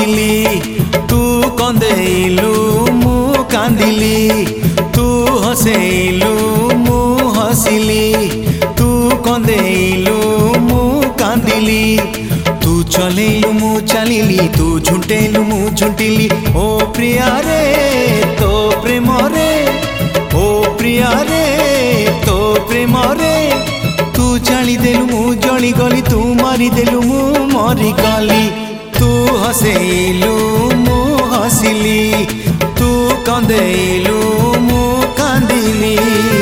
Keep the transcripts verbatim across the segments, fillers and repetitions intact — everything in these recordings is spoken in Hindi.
हसिली तू कंदेलु मु कांदिली तू हसेलु मु हसिली तू कंदेलु मु कांदिली तू चलेलु मु चलिली तू झुंटेलु मु झुंटिली ओ प्रिया रे तो प्रेम रे ओ प्रिया रे तो प्रेम रे तू जाली देलु मु जली गली तू मारी देलु मु मरी गली तू हसेलु मु हसिली तू कंदेलु मु कांदिली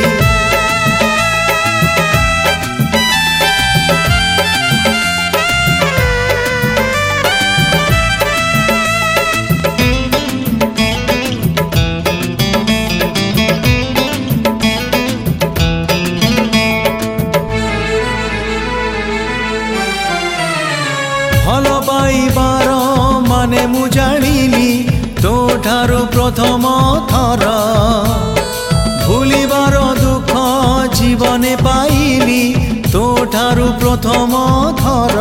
भल पाइबार माने मु जानिली तो ठारू प्रथम थर भूलिबार दुख जीवने पाइली तो ठारू प्रथम थर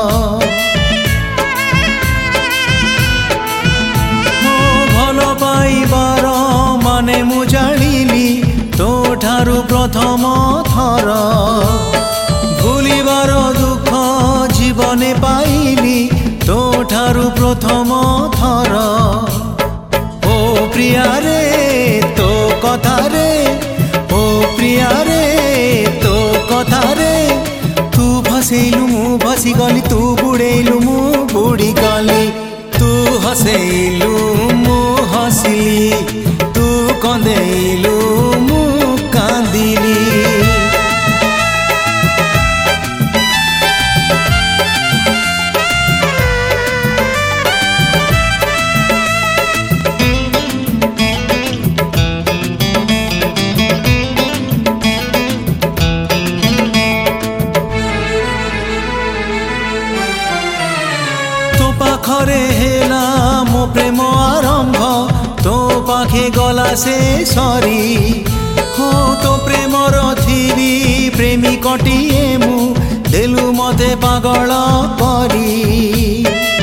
भल पाइबार माने मु जानिली तो ठारू प्रथम थर भूलिबार दुख जीवने पाइली तो ठारू प्रथम थर ओ प्रिया रे तो कथा रे ओ प्रिया रे तो कथा रे तू फसेलु मु फसी गली तू बुड़ेलु मु बुड़ी गली तू हसेलु मु हसिली तू कंदेलु मु कांदिली पाखरे हेला मो प्रेम आरंभ तो पाखे गला से सरी हो तो प्रेम रथिली प्रेमी कटिए मु देलु मते पागल करी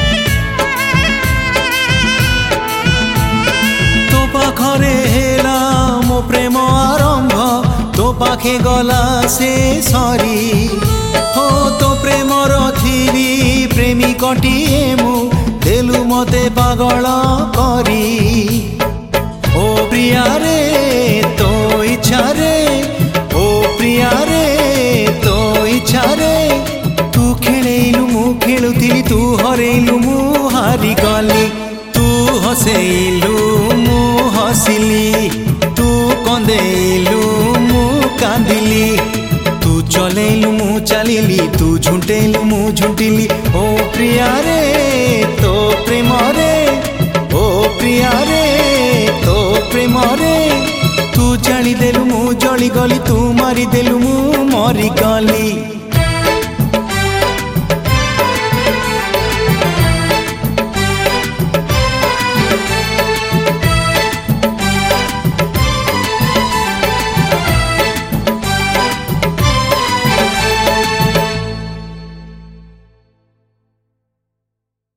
तो पाखरे हेला मो प्रेम आरंभ तो पाखे गला से सरी हो तो प्रेम रथिली प्रेमी कटिए मु देलु मते पागल करी ओ प्रिया रे तो इच्छा रे ओ प्रिया रे तो इच्छा रे तू खेलेलु मु खेलुथिली तू हरेलु मु हारी गली तू हसेलु मु हसिली तू कंदेलु मु कांदिली तू चलेलु मु चलिली तू झुंटेलु मु झुंटिली ओ प्रिया रे तो प्रेम रे ओ प्रिया रे तो प्रेम रे तू जाली देलु मु जली गली तू मारी देलु मु मरी गली।